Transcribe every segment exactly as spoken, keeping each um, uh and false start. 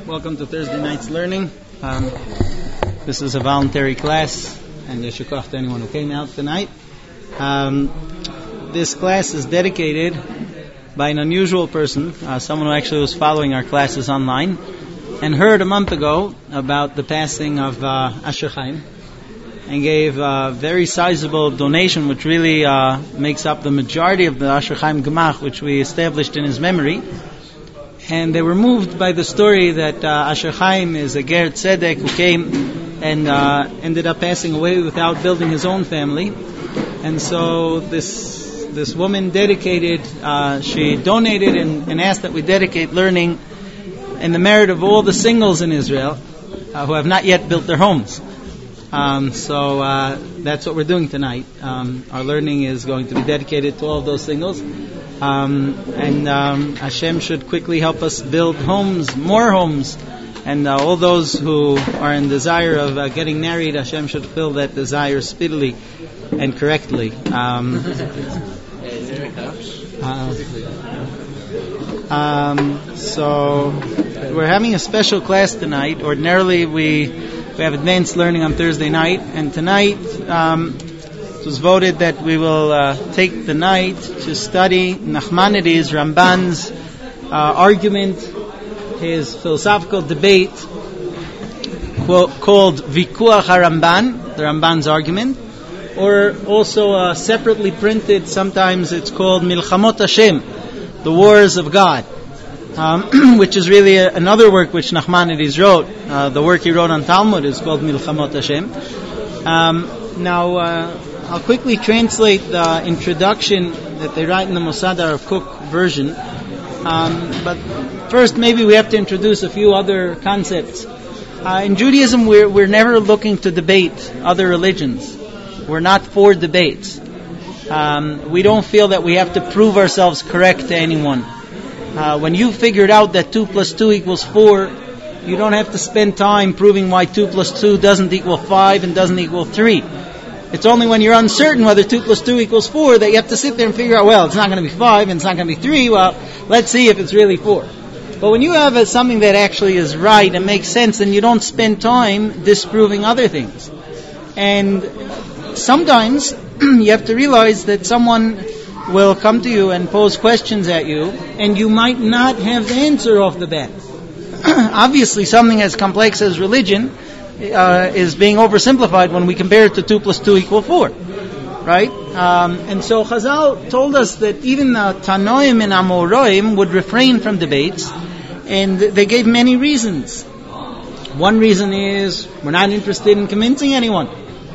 Welcome to Thursday night's learning. Um, this is a voluntary class, and yeshukach to anyone who came out tonight. Um, this class is dedicated by an unusual person, uh, someone who actually was following our classes online, and heard a month ago about the passing of uh, Asher Chaim, and gave a very sizable donation, which really uh, makes up the majority of the Asher Chaim Gemach, which we established in his memory. And they were moved by the story that uh, Asher Chaim is a Ger Tzedek who came and uh, ended up passing away without building his own family. And so this this woman dedicated, uh, she donated and, and asked that we dedicate learning in the merit of all the singles in Israel uh, who have not yet built their homes. Um, so uh, that's what we're doing tonight. Um, our learning is going to be dedicated to all of those singles. Um, and um, Hashem should quickly help us build homes, more homes, and uh, all those who are in desire of uh, getting married, Hashem should fill that desire speedily and correctly. Um, uh, um, so we're having a special class tonight. Ordinarily we we have advanced learning on Thursday night, and tonight um, it was voted that we will uh, take the night to study Nachmanides, Ramban's uh, argument, his philosophical debate quote, called Vikuach HaRamban, the Ramban's argument, or also uh, separately printed, sometimes it's called Milchamot Hashem, the Wars of God, um, which is really a, another work which Nachmanides wrote. Uh, the work he wrote on Talmud is called Milchamot Hashem. Um, now, uh, I'll quickly translate the introduction that they write in the Mosad Arav Kook version. Um, but first, maybe we have to introduce a few other concepts. Uh, in Judaism, we're, we're never looking to debate other religions. We're not for debates. Um, we don't feel that we have to prove ourselves correct to anyone. Uh, when you figured out that two plus two equals four, you don't have to spend time proving why two plus two doesn't equal five and doesn't equal three. It's only when you're uncertain whether two plus two equals four that you have to sit there and figure out, well, it's not going to be five and it's not going to be three. Well, let's see if it's really four. But when you have a, something that actually is right and makes sense, then you don't spend time disproving other things. And sometimes you have to realize that someone will come to you and pose questions at you, and you might not have the answer off the bat. Obviously, something as complex as religion Uh, is being oversimplified when we compare it to two plus two equal four, right? Um, and so Chazal told us that even the Tanoim and Amoraim would refrain from debates, and they gave many reasons. One reason is we're not interested in convincing anyone.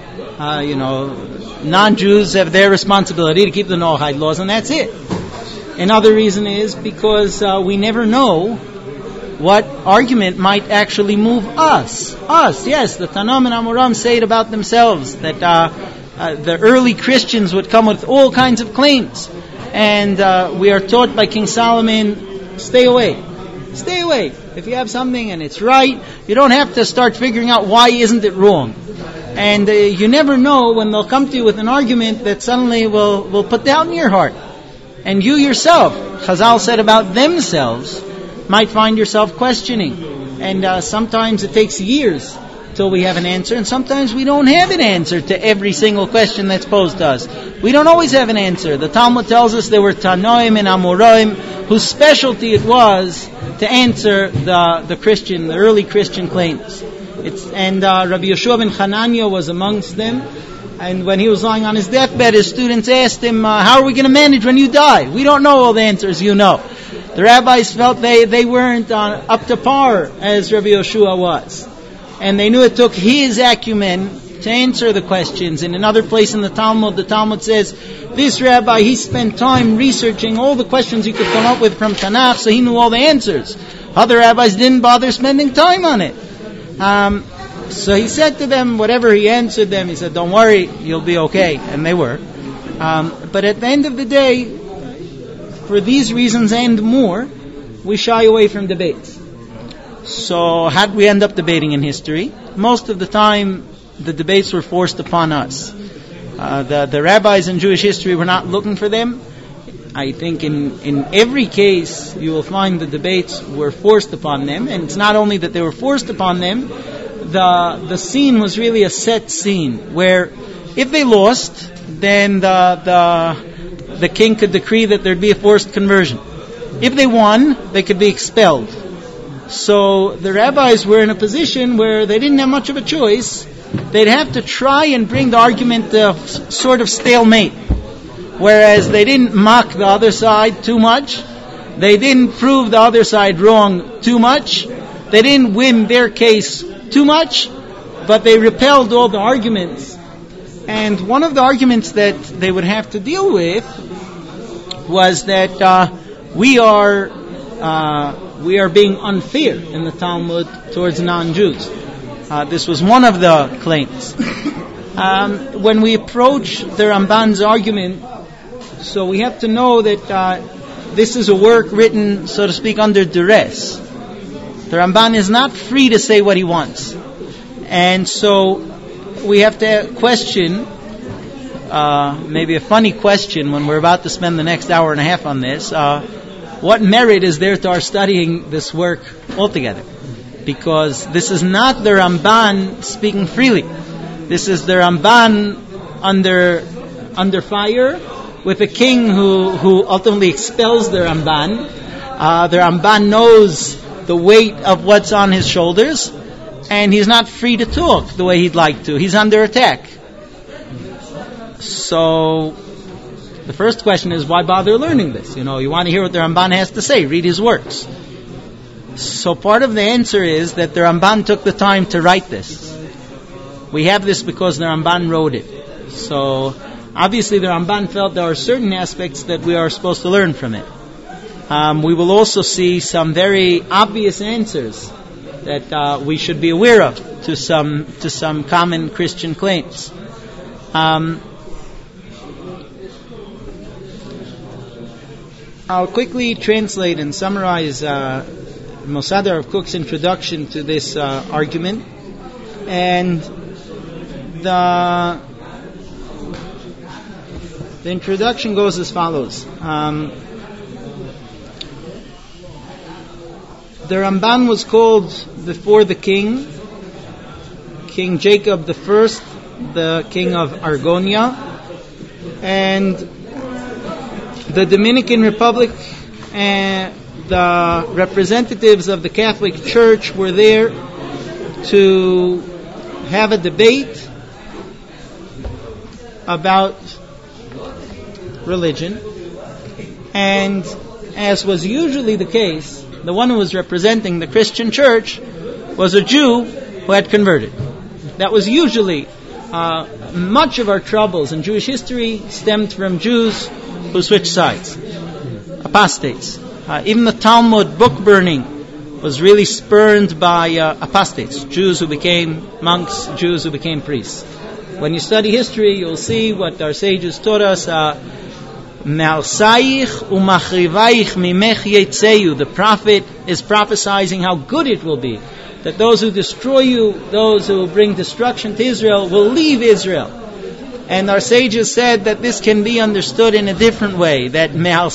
Uh, you know, non-Jews have their responsibility to keep the Noahide laws, and that's it. Another reason is because uh, we never know what argument might actually move us. Us, yes, the Tanam and Amoram say it about themselves, that uh, uh, the early Christians would come with all kinds of claims. And uh, we are taught by King Solomon, stay away. Stay away. If you have something and it's right, you don't have to start figuring out why isn't it wrong. And uh, you never know when they'll come to you with an argument that suddenly will, will put doubt in your heart. And you yourself, Chazal said about themselves, might find yourself questioning. And uh, sometimes it takes years till we have an answer, and sometimes we don't have an answer to every single question that's posed to us. We don't always have an answer. The Talmud tells us there were Tanoim and Amoraim whose specialty it was to answer the the Christian, the early Christian claims. It's, and uh, Rabbi Yeshua ben Hanania was amongst them. And when he was lying on his deathbed, his students asked him, uh, how are we going to manage when you die? We don't know all the answers you know. The rabbis felt they, they weren't uh, up to par as Rabbi Yeshua was. And they knew it took his acumen to answer the questions. In another place in the Talmud, the Talmud says, this rabbi, he spent time researching all the questions he could come up with from Tanakh, so he knew all the answers. Other rabbis didn't bother spending time on it. Um, so he said to them, whatever he answered them, he said, don't worry, you'll be okay. And they were. Um, but at the end of the day, for these reasons and more, we shy away from debates. So how did we end up debating in history? Most of the time, the debates were forced upon us. Uh, the, the rabbis in Jewish history were not looking for them. I think in, in every case you will find the debates were forced upon them, and it's not only that they were forced upon them, the the scene was really a set scene, where if they lost, then the the the king could decree that there'd be a forced conversion. If they won, they could be expelled. So the rabbis were in a position where they didn't have much of a choice. They'd have to try and bring the argument to sort of stalemate. Whereas they didn't mock the other side too much, they didn't prove the other side wrong too much, they didn't win their case too much, but they repelled all the arguments. And one of the arguments that they would have to deal with was that uh, we are uh, we are being unfair in the Talmud towards non-Jews. Uh, this was one of the claims. Um, when we approach the Ramban's argument, so we have to know that uh, this is a work written, so to speak, under duress. The Ramban is not free to say what he wants. And so we have to question, uh, maybe a funny question when we're about to spend the next hour and a half on this, uh, what merit is there to our studying this work altogether? Because this is not the Ramban speaking freely. This is the Ramban under under fire, with a king who, who ultimately expels the Ramban. Uh, the Ramban knows the weight of what's on his shoulders, and he's not free to talk the way he'd like to. He's under attack. So, the first question is, why bother learning this? You know, you want to hear what the Ramban has to say, read his works. So part of the answer is that the Ramban took the time to write this. We have this because the Ramban wrote it. So, obviously, the Ramban felt there are certain aspects that we are supposed to learn from it. Um, we will also see some very obvious answers that uh, we should be aware of to some to some common Christian claims. Um, I'll quickly translate and summarize uh, Mosad Rav Kook's introduction to this uh, argument, and the. The introduction goes as follows. Um, the Ramban was called before the king, King Jacob the First, the king of Argonia, and the Dominican Republic and the representatives of the Catholic Church were there to have a debate about religion, and as was usually the case, the one who was representing the Christian church was a Jew who had converted. That was usually uh, much of our troubles in Jewish history stemmed from Jews who switched sides, apostates. Uh, even the Talmud book burning was really spurned by uh, apostates, Jews who became monks, Jews who became priests. When you study history, you'll see what our sages taught us. Uh, The prophet is prophesying how good it will be, that those who destroy you, those who bring destruction to Israel, will leave Israel. And our sages said that this can be understood in a different way, that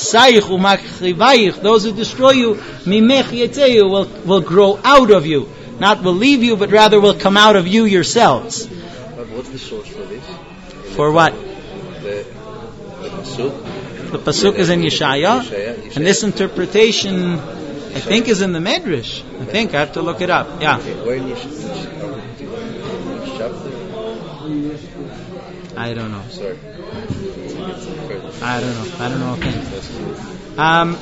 those who destroy you will, will grow out of you, not will leave you, but rather will come out of you yourselves. But what's the source for this? For what? The, the Pasuk. The Pasuk is in Yeshaya, and this interpretation, I think, is in the Medrash. I think, I have to look it up. Yeah. Where in Yeshaya? I don't know. Sorry. I don't know. I don't know. Okay. Um,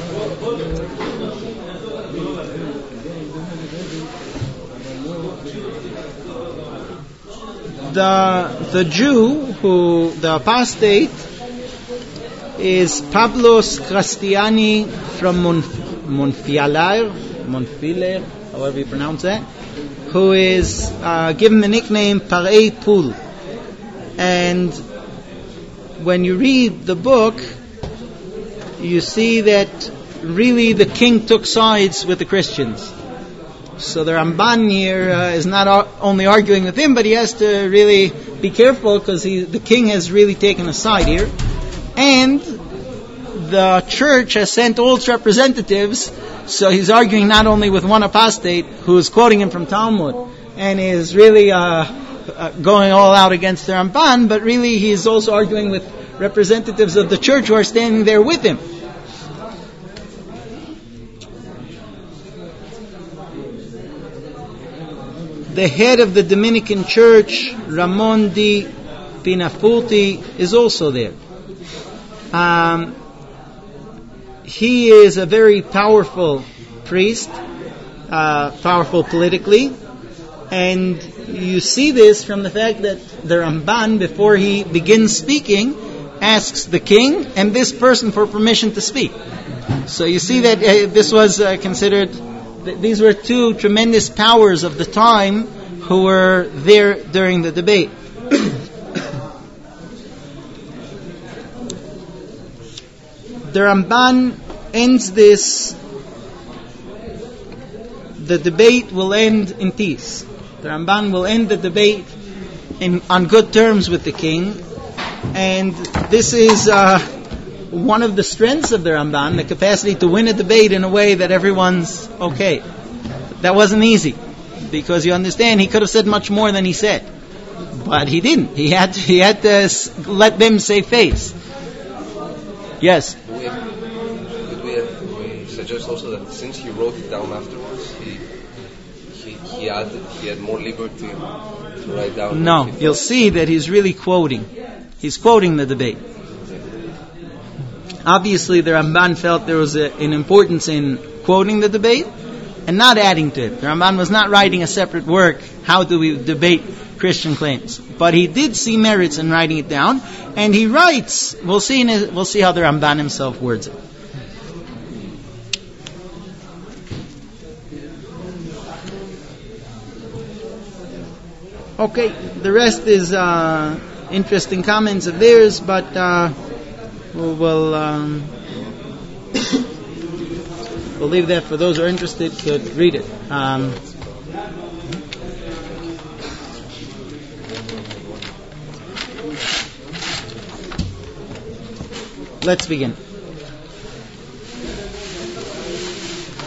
the the Jew who the apostate is Pablos Christiani from Monf- Monfialar, Monfiler, however you pronounce that, who is uh, given the nickname Parei Pul. And when you read the book, you see that really the king took sides with the Christians. So the Ramban here uh, is not ar- only arguing with him, but he has to really be careful because the king has really taken a side here. And the church has sent all its representatives, so he's arguing not only with one apostate who is quoting him from Talmud and is really uh, uh, going all out against the Ramban, but really he's also arguing with representatives of the church who are standing there with him. The head of the Dominican Church, Ramon di Pinafulti, is also there. Um, he is a very powerful priest, uh, powerful politically, and you see this from the fact that the Ramban, before he begins speaking, asks the king and this person for permission to speak. So you see that uh, this was uh, considered, th- these were two tremendous powers of the time who were there during the debate. The Ramban ends this, the debate will end in peace. The Ramban will end the debate in, on good terms with the king, and this is uh, one of the strengths of the Ramban, the capacity to win a debate in a way that everyone's okay. That wasn't easy, because you understand, he could have said much more than he said, but he didn't. He had to, he had to let them save face. Yes? We, could we, we suggest also that since he wrote it down afterwards, he he, he had he had more liberty to write down? No, you'll see that he's really quoting. He's quoting the debate. Obviously, the Ramban felt there was a, an importance in quoting the debate and not adding to it. The Ramban was not writing a separate work, how do we debate Christian claims. But he did see merits in writing it down, and he writes, we'll see in his, we'll see how the Ramban himself words it. Okay, the rest is uh, interesting comments of theirs, but uh, we'll we'll, um, we'll leave that for those who are interested to read it. Um, let's begin.